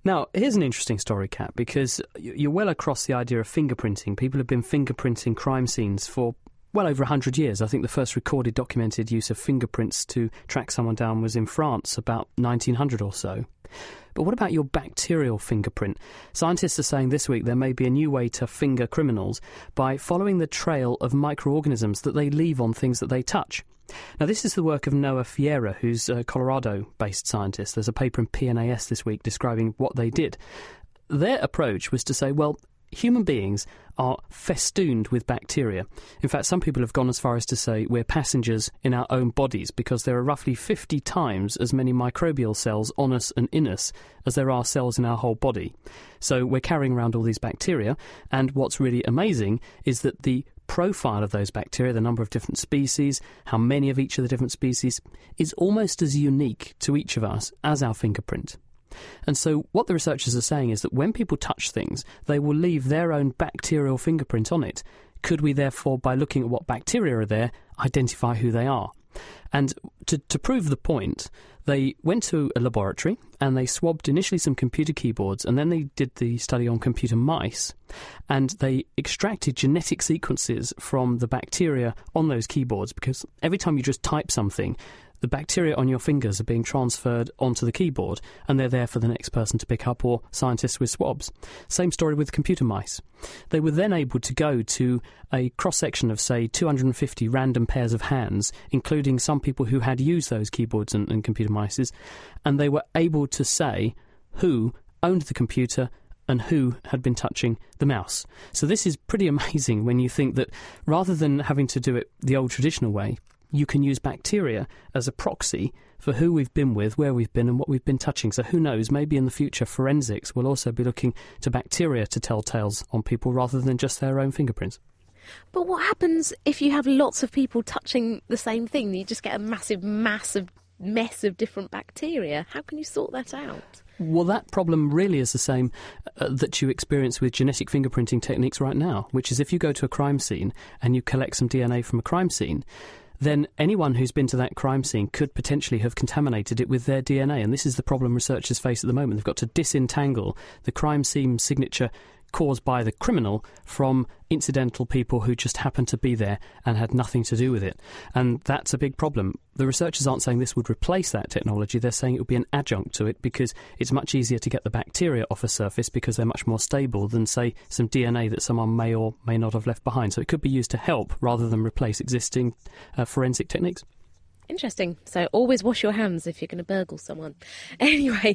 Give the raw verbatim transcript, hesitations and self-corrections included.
Now, here's an interesting story, Kat, because you're well across the idea of fingerprinting. People have been fingerprinting crime scenes for well over one hundred years. I think the first recorded documented use of fingerprints to track someone down was in France about nineteen hundred or so. But what about your bacterial fingerprint? Scientists are saying this week there may be a new way to finger criminals by following the trail of microorganisms that they leave on things that they touch. Now, this is the work of Noah Fiera, who's a Colorado-based scientist. There's a paper in P N A S this week describing what they did. Their approach was to say, well, human beings are festooned with bacteria. In fact, some people have gone as far as to say we're passengers in our own bodies because there are roughly fifty times as many microbial cells on us and in us as there are cells in our whole body. So we're carrying around all these bacteria, and what's really amazing is that the profile of those bacteria, the number of different species, how many of each of the different species, is almost as unique to each of us as our fingerprint. And so what the researchers are saying is that when people touch things, they will leave their own bacterial fingerprint on it. Could we therefore, by looking at what bacteria are there, identify who they are? And to, to prove the point, they went to a laboratory and they swabbed initially some computer keyboards, and then they did the study on computer mice, and they extracted genetic sequences from the bacteria on those keyboards, because every time you just type something, the bacteria on your fingers are being transferred onto the keyboard, and they're there for the next person to pick up, or scientists with swabs. Same story with computer mice. They were then able to go to a cross-section of, say, two hundred fifty random pairs of hands, including some people who had used those keyboards and, and computer mices, and they were able to say who owned the computer and who had been touching the mouse. So this is pretty amazing when you think that rather than having to do it the old traditional way, you can use bacteria as a proxy for who we've been with, where we've been and what we've been touching. So who knows, maybe in the future forensics will also be looking to bacteria to tell tales on people rather than just their own fingerprints. But what happens if you have lots of people touching the same thing? You just get a massive, massive mess of different bacteria. How can you sort that out? Well, that problem really is the same uh, that you experience with genetic fingerprinting techniques right now, which is if you go to a crime scene and you collect some D N A from a crime scene, then anyone who's been to that crime scene could potentially have contaminated it with their D N A. And this is the problem researchers face at the moment. They've got to disentangle the crime scene signature caused by the criminal from incidental people who just happened to be there and had nothing to do with it. And that's a big problem. The researchers aren't saying this would replace that technology. They're saying it would be an adjunct to it because it's much easier to get the bacteria off a surface because they're much more stable than, say, some D N A that someone may or may not have left behind. So it could be used to help rather than replace existing uh, forensic techniques. Interesting. So always wash your hands if you're going to burgle someone. Anyway,